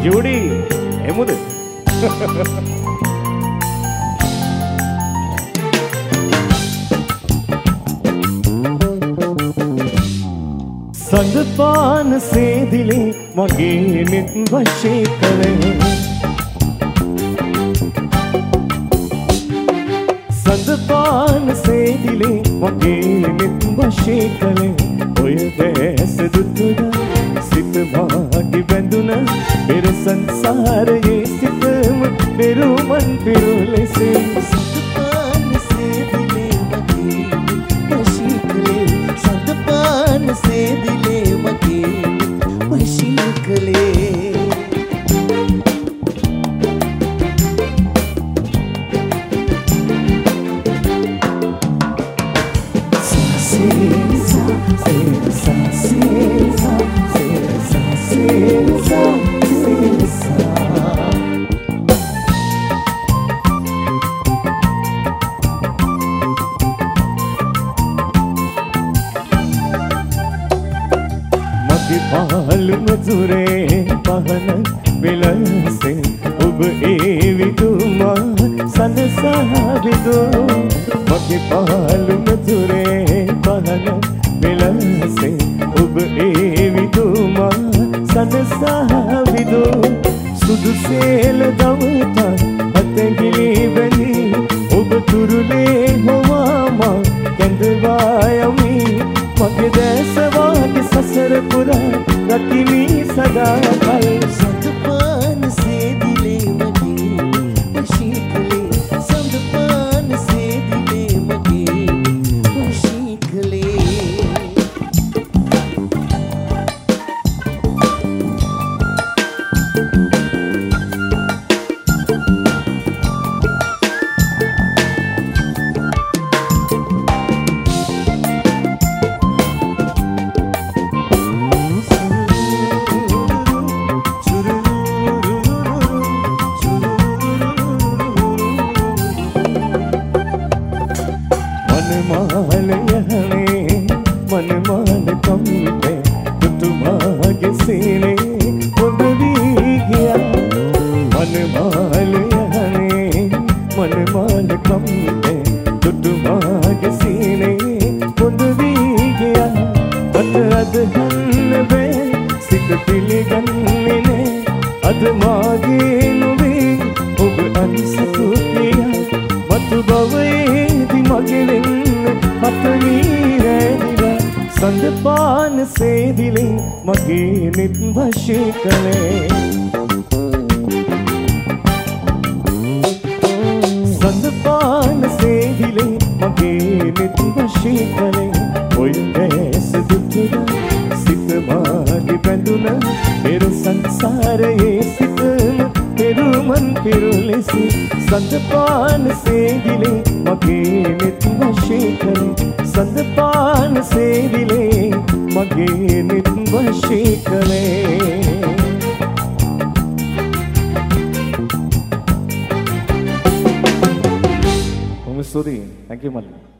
Judy එමුද? සඳපාන සේදිලේ මගේ නෙත් වශී කළේ සඳපාන සේදිලේ මගේ නෙත් වශී කළේ ඔය වැස දුටුදා සිත මාගේ බැඳුන පෙර සංසාරයේ සිතම පෙරුමන් පෙරුලෙසේ සඳපාන සේදිලේ මගේ වශී කළේ සඳපාන සේදිලේ මගේ වශී කළේ පාලු මధుරේ පහන විලසේ ඔබ ඒ විදුමා සනසහවිදෝ මගේ පාලු මధుරේ පහන විලසේ ඔබ ඒ විදුමා සනසහවිදෝ සුදු සේල දවත අතැඟිලි බැඳි ඔබ තුරුලේ හොවාමා කැඳවා යමි මගේ දැස වාගේ සසර පුරා රකිමි සදා කල් සඳපාන සේදිලේ මගේ වශී කළේ සඳපාන සේදිලේ මගේ වශී කළේ मनमाल कमते तुमागे सीने उंदरी गया मनमाल यहने मनमाल कमते तुमागे सीने उंदरी गया अद अदहन बे सिक पिली गन्ने ने अद मागे नुवे उब अंसतु किया मत बवे दि मगेन अपनी रैनिवा संदपान सේදිලේ මගේ නෙත් වශී කළේ संदपान සේදිලේ මගේ නෙත් වශී කළේ ඔය දැස දුටුදා සිත මාගේ බැඳුන පෙර සංසාරයේ සිතම පෙරුමන් පෙරුලෙසි संदपान සේදිලේ මගේ නෙත් වශී කළේ संदपान සේදිලේ මගේ නෙත් වශී කළේ Om Suri, thank you Malli.